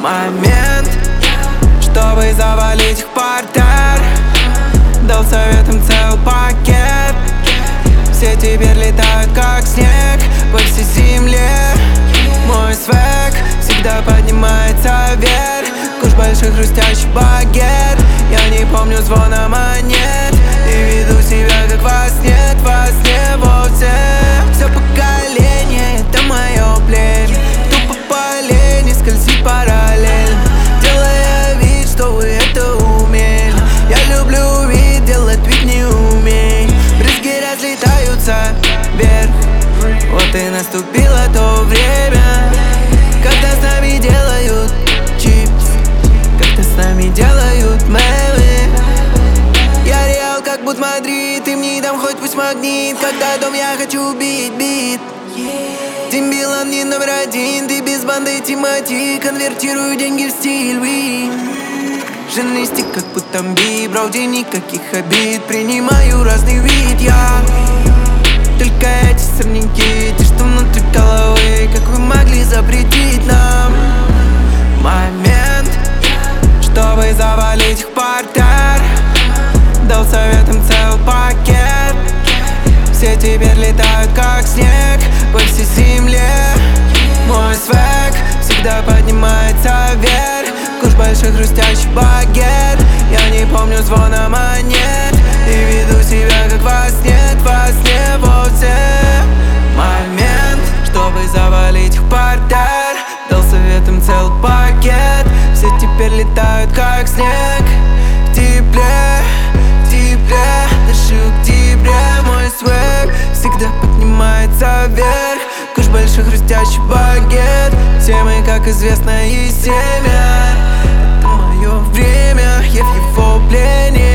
момент, чтобы завалить их портер. Дал советам целый пакет. Все теперь летают как снег по всей земле. Мой свек всегда поднимается вверх. Куш большой хрустящий багет. Я не помню звона монет и веду себя как во сне вовсе. Все поколение, это мое племя. Тупо по лени скользит параллельно, делая вид, что вы это умели. Я люблю вид, делать вид не умей. Брызги разлетаются вверх. Вот и наступило то время, когда с нами делают чипс, когда с нами делают мемы. Я реал как будто Мадрид, и мне дам хоть пусть магнит. Когда дом я хочу бить бит. Дембилом не номер один, ты без банды Тимати. Конвертирую деньги в стиль ви. Женный стик как будто би, броуди никаких обид. Принимаю разный вид я. Только эти сорняки, те, что внутри головы. Как вы могли запретить нам момент, чтобы завалить их портер. Дал советам целый пакет. Все теперь летают как снег по всей земле. Мой свек всегда поднимается вверх. Куш большой хрустящий багет. Я не помню звона монет и веду себя как во сне вовсе. Момент, чтобы завалить их портер. Дал советам целый пакет. Все теперь летают как снег. В тепле, дышу к тебе. Мой свек всегда поднимается вверх. Куш большой хрустящий багет. Все мы, как известно, и семя. Это мое время, я в его плене.